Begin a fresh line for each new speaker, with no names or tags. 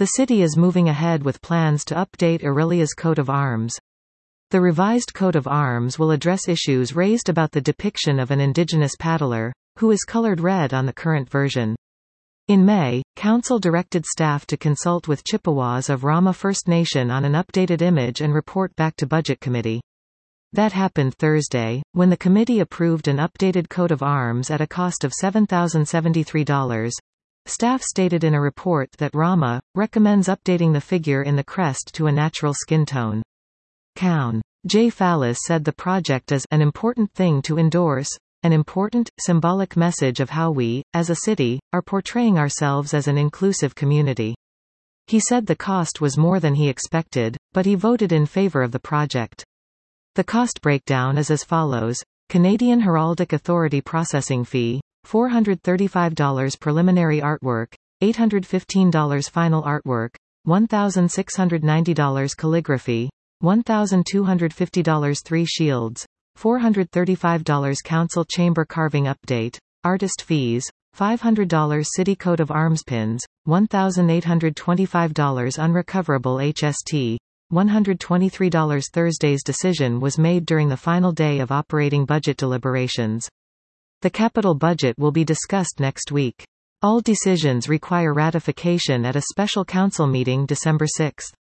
The city is moving ahead with plans to update Aurelia's coat of arms. The revised coat of arms will address issues raised about the depiction of an indigenous paddler, who is colored red on the current version. In May, Council directed staff to consult with Chippewas of Rama First Nation on an updated image and report back to Budget Committee. That happened Thursday, when the committee approved an updated coat of arms at a cost of $7,073. Staff stated in a report that Rama recommends updating the figure in the crest to a natural skin tone. Coun. J. Fallis said the project is an important thing to endorse, an important, symbolic message of how we, as a city, are portraying ourselves as an inclusive community. He said the cost was more than he expected, but he voted in favor of the project. The cost breakdown is as follows. Canadian Heraldic Authority processing fee, $435 preliminary artwork, $815 final artwork, $1,690 calligraphy, $1,250 3 shields, $435 council chamber carving update, artist fees, $500 city coat of arms pins, $1,825 unrecoverable HST, $123. Thursday's decision was made during the final day of operating budget deliberations. The capital budget will be discussed next week. All decisions require ratification at a special council meeting December 6.